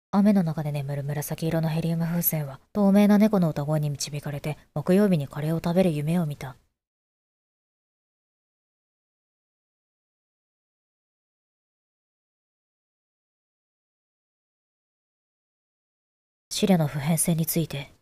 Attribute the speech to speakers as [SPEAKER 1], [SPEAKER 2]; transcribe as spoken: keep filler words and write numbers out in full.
[SPEAKER 1] 雨の中で眠る紫色のヘリウム風船は、透明な猫の歌声に導かれて、木曜日にカレーを食べる夢を見た。試練の普遍性について、